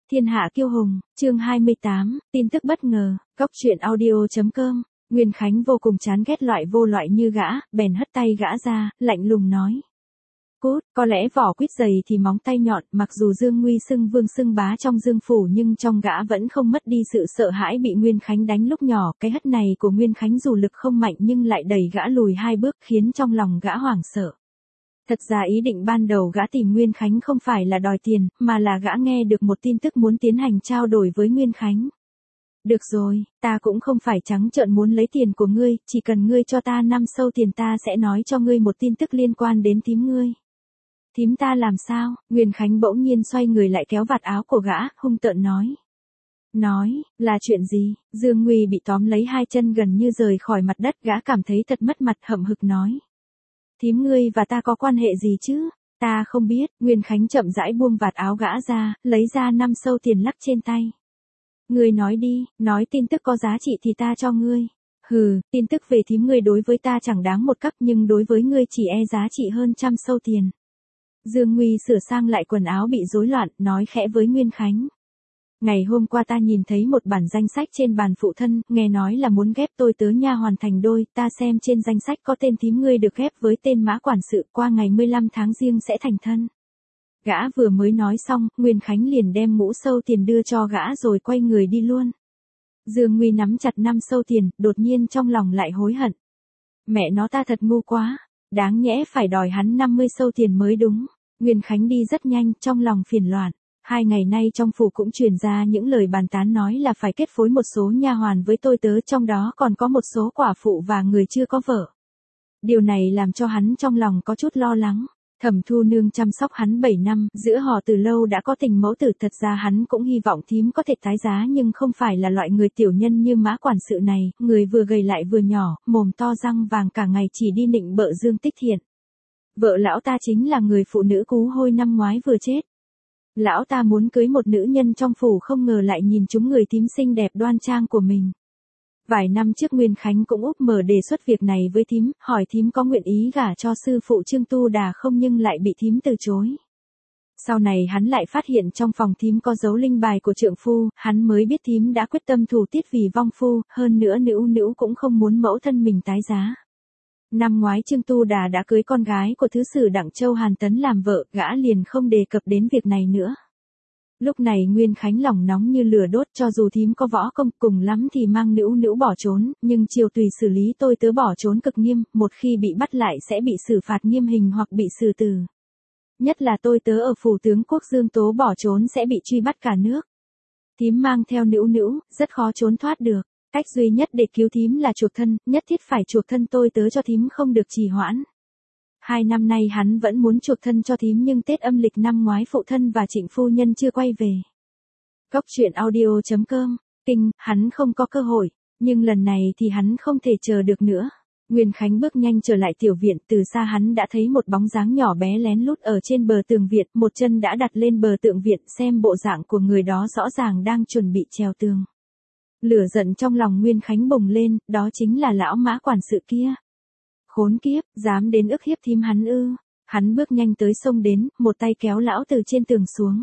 Thiên hạ kiêu hùng, chương 28, tin tức bất ngờ, Cóc truyện audio.com. Nguyên Khánh vô cùng chán ghét loại vô loại như gã, bèn hất tay gã ra, lạnh lùng nói. Cút, có lẽ vỏ quýt dày thì móng tay nhọn, mặc dù Dương Nguy xưng vương xưng bá trong Dương phủ nhưng trong gã vẫn không mất đi sự sợ hãi bị Nguyên Khánh đánh lúc nhỏ. Cái hất này của Nguyên Khánh dù lực không mạnh nhưng lại đẩy gã lùi 2 bước khiến trong lòng gã hoảng sợ. Thật ra ý định ban đầu gã tìm Nguyên Khánh không phải là đòi tiền, mà là gã nghe được một tin tức muốn tiến hành trao đổi với Nguyên Khánh. Được rồi, ta cũng không phải trắng trợn muốn lấy tiền của ngươi, chỉ cần ngươi cho ta 5 sâu tiền ta sẽ nói cho ngươi một tin tức liên quan đến thím ngươi. Thím ta làm sao? Nguyên Khánh bỗng nhiên xoay người lại kéo vạt áo của gã, hung tợn nói. Nói, là chuyện gì? Dương Nguy bị tóm lấy 2 chân gần như rời khỏi mặt đất, gã cảm thấy thật mất mặt, hậm hực nói. Thím ngươi và ta có quan hệ gì chứ? Ta không biết. Nguyên Khánh chậm rãi buông vạt áo gã ra, lấy ra 5 sâu tiền lắc trên tay. Ngươi nói đi, nói tin tức có giá trị thì ta cho ngươi. Hừ, tin tức về thím ngươi đối với ta chẳng đáng một cắc nhưng đối với ngươi chỉ e giá trị hơn 100 sâu tiền. Dương Nguy sửa sang lại quần áo bị rối loạn, nói khẽ với Nguyên Khánh. Ngày hôm qua ta nhìn thấy một bản danh sách trên bàn phụ thân, nghe nói là muốn ghép tôi tớ nha hoàn thành đôi, ta xem trên danh sách có tên thím ngươi được ghép với tên Mã quản sự, qua ngày 15 tháng Giêng sẽ thành thân. Gã vừa mới nói xong, Nguyên Khánh liền đem mũ sâu tiền đưa cho gã rồi quay người đi luôn. Dương Nguy nắm chặt 5 sâu tiền, đột nhiên trong lòng lại hối hận. Mẹ nó ta thật ngu quá, đáng nhẽ phải đòi hắn 50 sâu tiền mới đúng. Nguyên Khánh đi rất nhanh, trong lòng phiền loạn. 2 ngày nay trong phủ cũng truyền ra những lời bàn tán nói là phải kết phối một số nha hoàn với tôi tớ, trong đó còn có một số quả phụ và người chưa có vợ. Điều này làm cho hắn trong lòng có chút lo lắng. Thẩm Thu Nương chăm sóc hắn 7 năm, giữa họ từ lâu đã có tình mẫu tử, thật ra hắn cũng hy vọng thím có thể tái giá nhưng không phải là loại người tiểu nhân như Mã quản sự này, người vừa gầy lại vừa nhỏ, mồm to răng vàng cả ngày chỉ đi nịnh bợ Dương Tích Thiện. Vợ lão ta chính là người phụ nữ cú hôi năm ngoái vừa chết. Lão ta muốn cưới một nữ nhân trong phủ không ngờ lại nhìn trúng người thím xinh đẹp đoan trang của mình. Vài năm trước Nguyên Khánh cũng úp mở đề xuất việc này với thím, hỏi thím có nguyện ý gả cho sư phụ Trương Tu Đà không nhưng lại bị thím từ chối. Sau này hắn lại phát hiện trong phòng thím có dấu linh bài của trượng phu, hắn mới biết thím đã quyết tâm thủ tiết vì vong phu, hơn nữa Nữu cũng không muốn mẫu thân mình tái giá. Năm ngoái Trương Tu Đà đã cưới con gái của thứ sử Đặng Châu Hàn Tấn làm vợ, gã liền không đề cập đến việc này nữa. Lúc này Nguyên Khánh lòng nóng như lửa đốt, cho dù thím có võ công cùng lắm thì mang Nữu bỏ trốn, nhưng triều tùy xử lý tôi tớ bỏ trốn cực nghiêm, một khi bị bắt lại sẽ bị xử phạt nghiêm hình hoặc bị xử tử. Nhất là tôi tớ ở phủ tướng quốc Dương Tố bỏ trốn sẽ bị truy bắt cả nước. Thím mang theo Nữu, rất khó trốn thoát được. Cách duy nhất để cứu thím là chuộc thân, nhất thiết phải chuộc thân tôi tớ cho thím, không được trì hoãn. 2 năm nay hắn vẫn muốn chuộc thân cho thím nhưng Tết âm lịch năm ngoái phụ thân và Trịnh phu nhân chưa quay về. Cóc truyện audio.com, kinh, hắn không có cơ hội, nhưng lần này thì hắn không thể chờ được nữa. Nguyên Khánh bước nhanh trở lại tiểu viện, từ xa hắn đã thấy một bóng dáng nhỏ bé lén lút ở trên bờ tường viện, một chân đã đặt lên bờ tượng viện, xem bộ dạng của người đó rõ ràng đang chuẩn bị trèo tường. Lửa giận trong lòng Nguyên Khánh bùng lên, đó chính là lão Mã quản sự kia. Khốn kiếp, dám đến ức hiếp thím hắn ư? Hắn bước nhanh tới xông đến, một tay kéo lão từ trên tường xuống.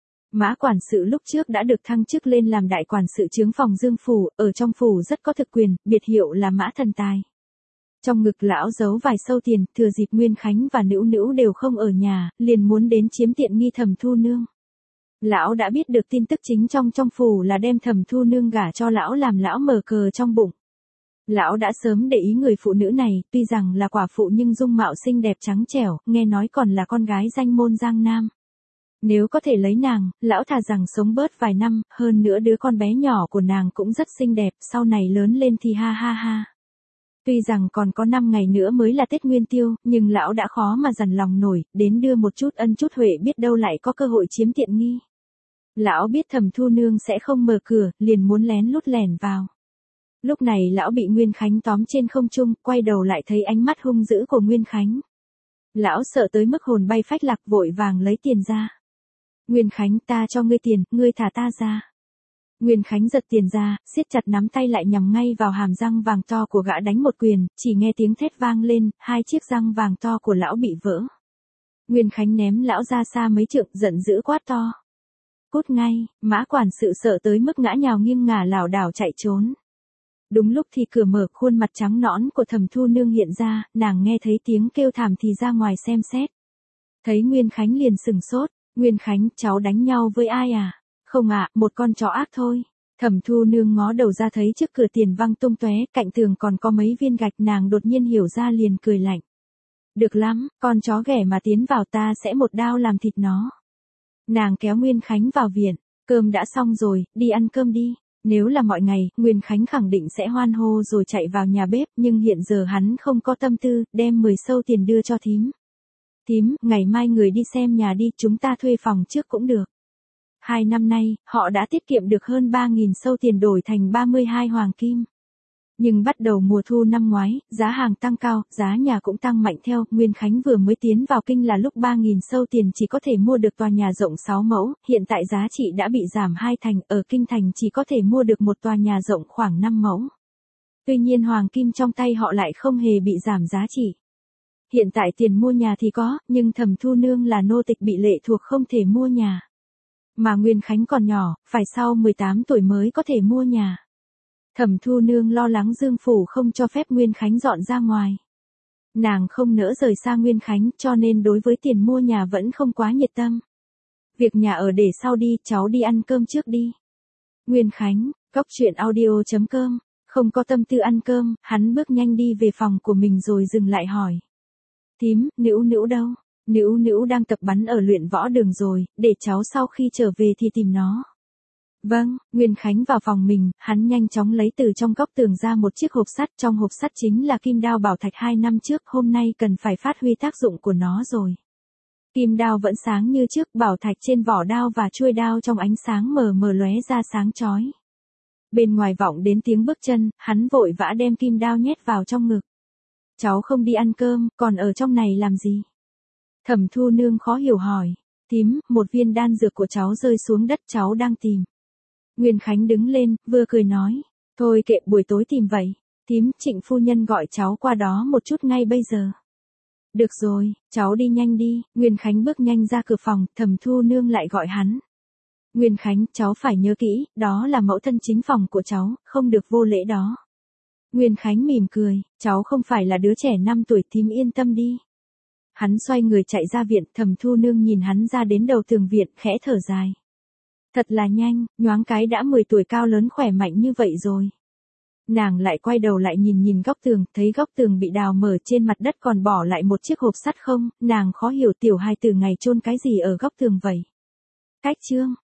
Mã quản sự lúc trước đã được thăng chức lên làm đại quản sự chướng phòng Dương phủ, ở trong phủ rất có thực quyền, biệt hiệu là Mã thần tài. Trong ngực lão giấu vài sâu tiền, thừa dịp Nguyên Khánh và Nữu đều không ở nhà, liền muốn đến chiếm tiện nghi Thẩm Thu Nương. Lão đã biết được tin tức chính trong phủ là đem Thẩm Thu Nương gả cho lão làm lão mở cờ trong bụng. Lão đã sớm để ý người phụ nữ này, tuy rằng là quả phụ nhưng dung mạo xinh đẹp trắng trẻo, nghe nói còn là con gái danh môn Giang Nam. Nếu có thể lấy nàng, lão thà rằng sống bớt vài năm, hơn nữa đứa con bé nhỏ của nàng cũng rất xinh đẹp, sau này lớn lên thì ha ha ha. Tuy rằng còn có 5 ngày nữa mới là Tết Nguyên Tiêu, nhưng lão đã khó mà dằn lòng nổi, đến đưa một chút ân chút huệ biết đâu lại có cơ hội chiếm tiện nghi. Lão biết Thẩm Thu Nương sẽ không mở cửa, liền muốn lén lút lẻn vào. Lúc này lão bị Nguyên Khánh tóm trên không trung, quay đầu lại thấy ánh mắt hung dữ của Nguyên Khánh. Lão sợ tới mức hồn bay phách lạc, vội vàng lấy tiền ra. Nguyên Khánh, ta cho ngươi tiền, ngươi thả ta ra. Nguyên Khánh giật tiền ra, siết chặt nắm tay lại nhằm ngay vào hàm răng vàng to của gã đánh một quyền, chỉ nghe tiếng thét vang lên, 2 chiếc răng vàng to của lão bị vỡ. Nguyên Khánh ném lão ra xa mấy trượng, giận dữ quát to. Cút ngay, Mã quản sự sợ tới mức ngã nhào nghiêng ngả lảo đảo chạy trốn. Đúng lúc thì cửa mở, khuôn mặt trắng nõn của Thẩm Thu Nương hiện ra, nàng nghe thấy tiếng kêu thảm thì ra ngoài xem xét. Thấy Nguyên Khánh liền sừng sốt, Nguyên Khánh, cháu đánh nhau với ai à? Không ạ, một con chó ác thôi. Thẩm Thu Nương ngó đầu ra thấy trước cửa tiền văng tung tóe, cạnh tường còn có mấy viên gạch, nàng đột nhiên hiểu ra liền cười lạnh. Được lắm, con chó ghẻ mà tiến vào ta sẽ một đao làm thịt nó. Nàng kéo Nguyên Khánh vào viện, cơm đã xong rồi, đi ăn cơm đi. Nếu là mọi ngày, Nguyên Khánh khẳng định sẽ hoan hô rồi chạy vào nhà bếp, nhưng hiện giờ hắn không có tâm tư, đem 10 sâu tiền đưa cho thím. Thím, ngày mai người đi xem nhà đi, chúng ta thuê phòng trước cũng được. 2 năm nay, họ đã tiết kiệm được hơn 3.000 sâu tiền đổi thành 32 hoàng kim. Nhưng bắt đầu mùa thu năm ngoái, giá hàng tăng cao, giá nhà cũng tăng mạnh theo. Nguyên Khánh vừa mới tiến vào kinh là lúc 3.000 sâu tiền chỉ có thể mua được tòa nhà rộng 6 mẫu, hiện tại giá trị đã bị giảm 2 thành, ở kinh thành chỉ có thể mua được một tòa nhà rộng khoảng 5 mẫu. Tuy nhiên hoàng kim trong tay họ lại không hề bị giảm giá trị. Hiện tại tiền mua nhà thì có, nhưng Thẩm Thu Nương là nô tịch bị lệ thuộc không thể mua nhà. Mà Nguyên Khánh còn nhỏ, phải sau 18 tuổi mới có thể mua nhà. Thẩm Thu Nương lo lắng Dương Phủ không cho phép Nguyên Khánh dọn ra ngoài. Nàng không nỡ rời xa Nguyên Khánh cho nên đối với tiền mua nhà vẫn không quá nhiệt tâm. Việc nhà ở để sau đi, cháu đi ăn cơm trước đi. Nguyên Khánh, goctruyện.audio.com, không có tâm tư ăn cơm, hắn bước nhanh đi về phòng của mình rồi dừng lại hỏi. Thím, Nữu Nữu đâu? Nữu Nữu đang tập bắn ở luyện võ đường rồi, để cháu sau khi trở về thì tìm nó. Vâng, Nguyên Khánh vào phòng mình, hắn nhanh chóng lấy từ trong góc tường ra một chiếc hộp sắt, trong hộp sắt chính là kim đao bảo thạch 2 năm trước, hôm nay cần phải phát huy tác dụng của nó rồi. Kim đao vẫn sáng như trước, bảo thạch trên vỏ đao và chuôi đao trong ánh sáng mờ mờ lóe ra sáng chói. Bên ngoài vọng đến tiếng bước chân, hắn vội vã đem kim đao nhét vào trong ngực. Cháu không đi ăn cơm, còn ở trong này làm gì? Thẩm Thu Nương khó hiểu hỏi. Thím, một viên đan dược của cháu rơi xuống đất, cháu đang tìm. Nguyên Khánh đứng lên, vừa cười nói. Thôi kệ, buổi tối tìm vậy. Thím, Trịnh phu nhân gọi cháu qua đó một chút ngay bây giờ. Được rồi, cháu đi nhanh đi. Nguyên Khánh bước nhanh ra cửa phòng, Thẩm Thu Nương lại gọi hắn. Nguyên Khánh, cháu phải nhớ kỹ, đó là mẫu thân chính phòng của cháu, không được vô lễ đó. Nguyên Khánh mỉm cười, cháu không phải là đứa trẻ 5 tuổi, thím yên tâm đi. Hắn xoay người chạy ra viện, Thẩm Thu Nương nhìn hắn ra đến đầu tường viện, khẽ thở dài. Thật là nhanh, nhoáng cái đã 10 tuổi cao lớn khỏe mạnh như vậy rồi. Nàng lại quay đầu lại nhìn góc tường, thấy góc tường bị đào mở, trên mặt đất còn bỏ lại một chiếc hộp sắt không, nàng khó hiểu tiểu hài tử ngày chôn cái gì ở góc tường vậy. Cách chương